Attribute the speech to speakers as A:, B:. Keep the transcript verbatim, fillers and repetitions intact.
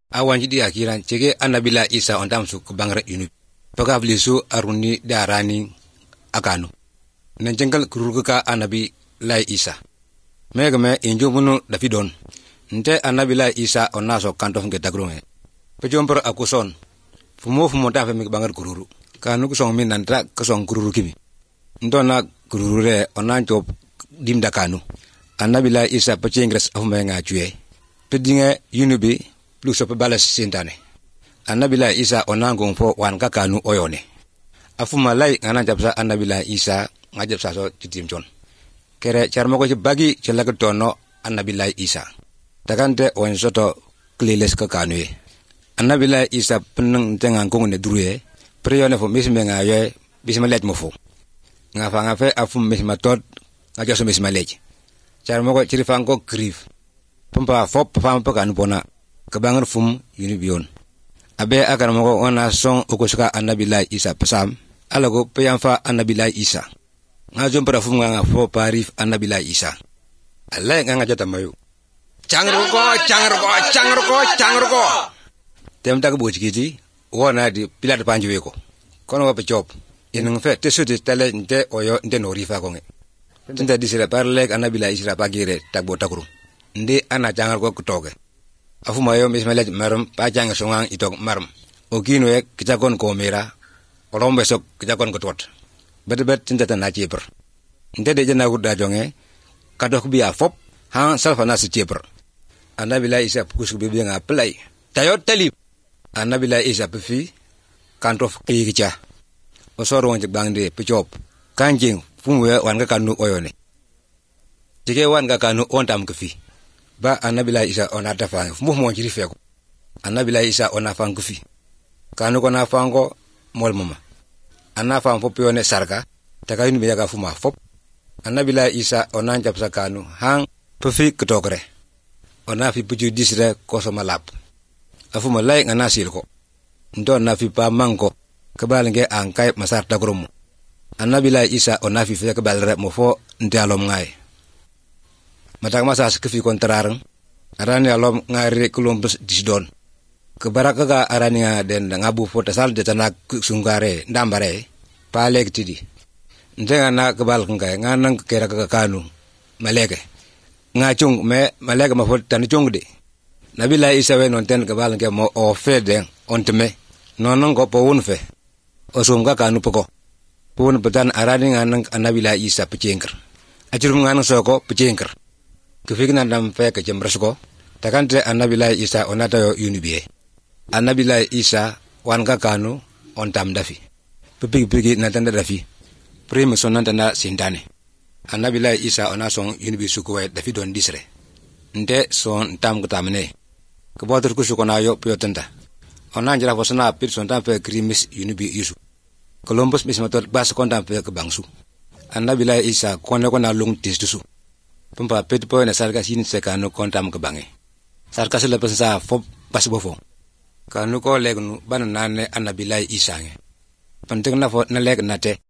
A: awan jidi akiran cege anabila Isa ondam su kubangre inu pagablisu aruni darani akanu nan jengal kuruguka anabi lai Isa megame injumunu dafidon nte anabila Isa onaso kantof nge dagrome pejompor akuson fumo fumo ta fe mi bangar kururu kanu kusong min nanta kusong kururu kimi ndona kururu re onancho dimda kanu anabila Isa pechingres afumenga chue pedinga yunubi plus so balas sintane anabila Isa onango fo wan kakanu oyone afuma lai ngana japsa anabila Isa ngajapsa so titimjon kere charmoko ci bagi ci laga tono anabila Isa takante on soto kliles kakanu anabila Isa peneng tengang kong ne druye prione fo misme nga ye bisma lej mo fo nga fa nga fe afum misma tot nga joso misma lej charmoko ci rifango grif pampa fop fam pakanu bona kabangar fum unibion abe agar moko ona song okosuka anabila Isa pesam alago peyamfa anabila Isa nga jompra fum nga fo parif anabila Isa alay nga nga jota mayu changruko changruko changruko changruko tem tak bu jigiti wona di pilat panjwe ko kono ko job yenang fe tesuti tele nte oyo nte no rifa ko nge tinta disira parle anabila Isa pagire tagbo takuru ndi ana changarko kutoge afuma yo mismalaj marum pa janga songang itok marum oginwe kitakon ko mera olombe sok kitakon ko tot bet bet tinta na cheper nte de jana gudda jonge kadok biya fop han salfa na si cheper anabila Isa pukus bi nga play tayo talib anabila Isa pfi kantof kikicha osoro wonje bangde pechop kanjing fumwe wan ga kanu oyone tige wan ga kanu ontam kfi ba anabila Isa ona tafang mo mo jiri feko anabila Isa ona fang kufi kanu ko na fango mol mama ana fang fop yone sarga taka yuni biyaga fuma fop anabila Isa ona japsa kanu hang pufi ketokre ona fi puju disre ko so malap afuma lay ngana silko ndo na fi pa mango kebalnge angkai masar tagrum anabila Isa ona fi fe kebalre mo fo ndialom ngai matak masa sekefi kontrareng arani alom ngari kulumbus disdon kebaraka ga arani den ngabu fota sal de tanak sungare ndambare palek tidi ndenga na kebal ngai nganang kera ka kanu maleke ngachung me maleke ma fota tan chungde nabila Isa we non ten kebal ngai mo o fede ontme nonon ko powun fe osum ka kanu poko pun betan arani nganang anabila Isa pecengker ajurum nganang soko pecengker kufigna ndam fe ka jemresko takante anabila Isa onata yo unibie anabila Isa wan ka kanu ontam dafi pipigi pigi natanda dafi prim sonanta na sindane anabila Isa ona son unibi sukuwe dafi don disre nde son tam kutamne ko bodur kusuko na yo piotenta ona njira fosna pir son tam fe krimis unibi isu Columbus mismatot bas kontam fe ke bangsu anabila Isa konne ko na lung tistusu pumpa pet po na sarga sin se kanu kontam ke bange sarga sele pensa fop bas bofo kanu ko legnu ban nane anabila Isa nge penting na fo na leg nate